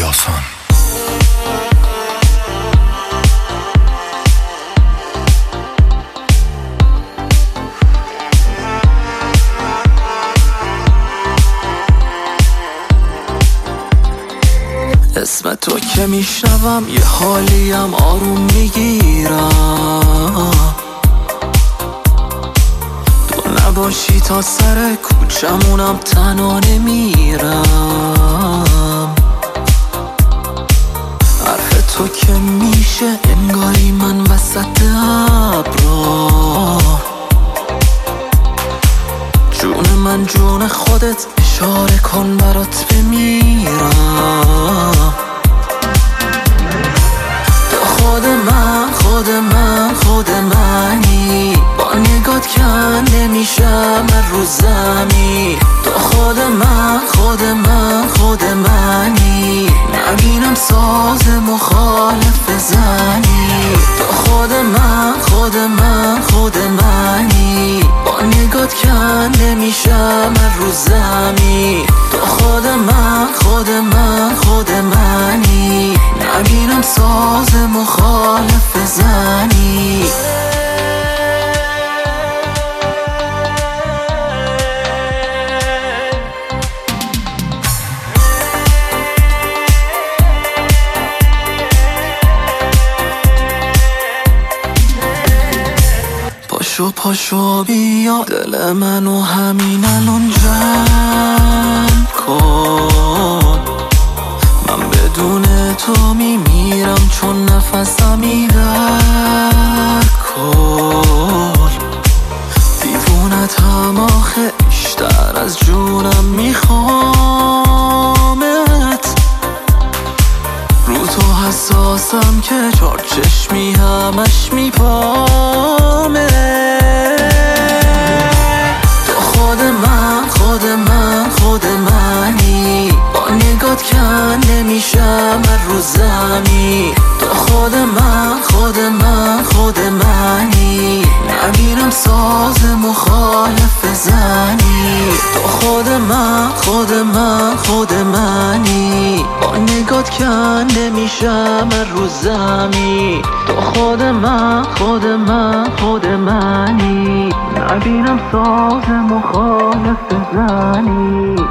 یاسان. اسم تو که میشنوم یه حالیم آروم میگیرم، تو نباشی تا سر کوچمونم تنها نمیرم. حرف تو که میشه انگاری من وسط ابرا، جون من جون خودت اشاره کن برات بمیرم. تو خود منی، با نگات کنده میشم رو زمین. تو خود منی، نبینم ساز مخالف زنی. تو خود منی، با نگات کنده میشم رو زمین. تو خود منی، نبینم ساز مخالف زنی. پاشو بیا دل منو همین الان جمع کن. من بدون تو میمیرم چون نفسم در کن. دیوونت هم آخه بیشتر از جونم میخوامت. رو تو حساسم که چار چشمی همش میپامه. تو خود منی، با نگات کنده میشم رو زمین. تو خود منی، نبینم ساز مخالف زنی. تو خود منی، با نگات کنده میشم رو زمین. تو خود منی، نبینم ساز مخالف زنی.